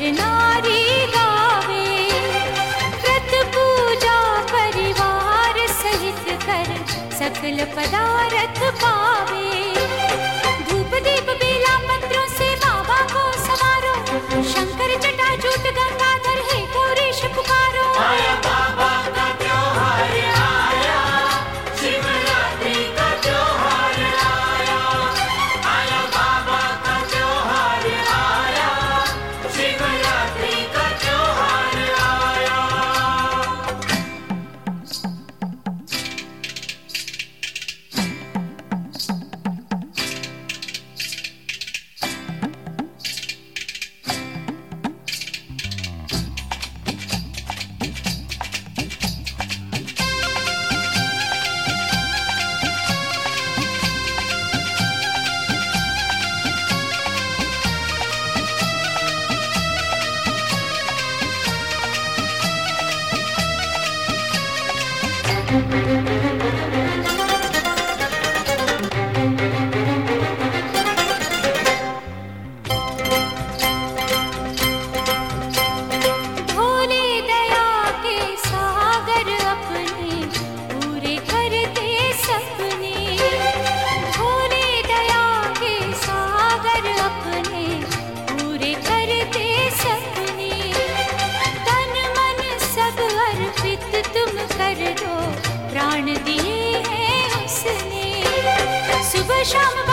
नर नारी गावे, व्रत पूजा परिवार सहित कर सकल पदार्थ पावे। धूप दीप बेला मंत्रों से बाबा को संवारो, शंकर जटाजूट गंगाधर हे गौरीश पुकारो। आया बाबा का त्योहार आया, शिवरात्रि का त्योहार आया। आया बाबा का त्योहार आया, शिवरात्रि का त्योहार आया। भोले दया के सागर अपने पूरे करते सपने, भोले दया के सागर अपने पूरे करते सपने। तन मन सब अर्पित तुम कर दो, प्राण दिए हैं उसने। सुबह शाम